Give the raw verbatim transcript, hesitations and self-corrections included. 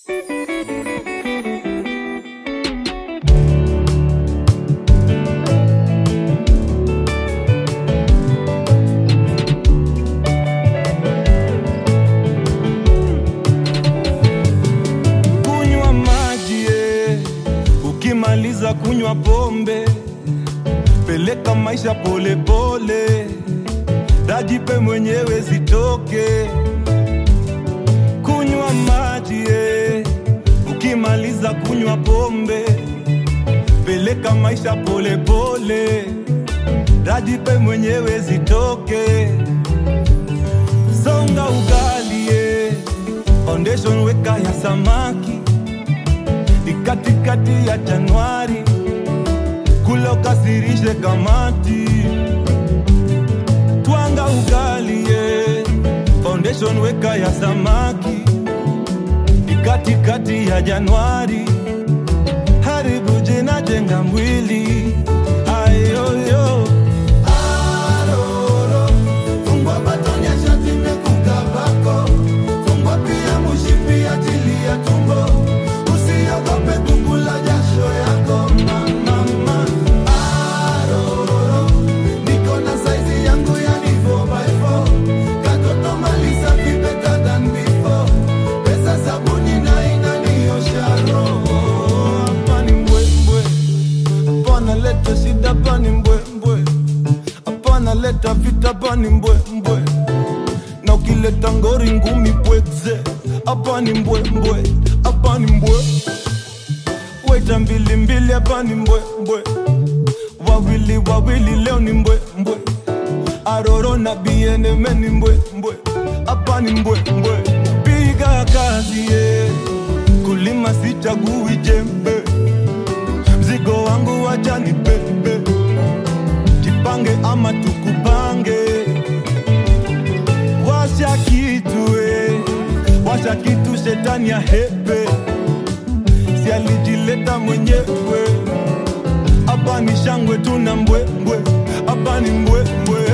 Ukimaliza kunywa pombe, peleka maisha pole pole, dajipe mwenyewe zitoke. Kunywa maji eh. Ukimaliza kunywa pombe, peleka maisha pole pole, dajipe mwenyewe zitoke. Songa ugali eh. Foundation weka ya samaki, Kati kati ya Januari, kula ukasirishe kamati. Twanga ugali yeah. Foundation weka ya samaki, Kati kati ya Januari, haribu jina jenga mwili. Ayoyo aroro, fungwa batonya shati mekuka bako, fungwa pia mushipi ya tili ya tumbo, usiogope kukula jasho yako mama. Aroro, niko na size yangu yani four by four, katoto malisa be better than before, pesa sabuni na inaniosha roho. Hapa ni mbwembwe, hapana leta shida, hapa ni mbwembwe, hapana leta vita, hapa ni mbwembwe, na ukileta ngori ngumi pwekze, hapa ni mbwembwe, hapa ni mbwe. Weta mbili mbili hapa ni mbwe mbwe, wawili wawili leo ni mbwe mbwe, aroro na biene meni mbwe mbwe, hapa ni mbwe mbwe. Piga kazi ye, kulima sichagui jembe, mzigo wangu wacha ni bebe, jipange ama tukupange. Washa kitu we, washa kitu shetani ya hepe, si alijileta mwenyewe. Hapa ni shangwe tuna mbwe mbwe, hapa ni mbwe mbwe.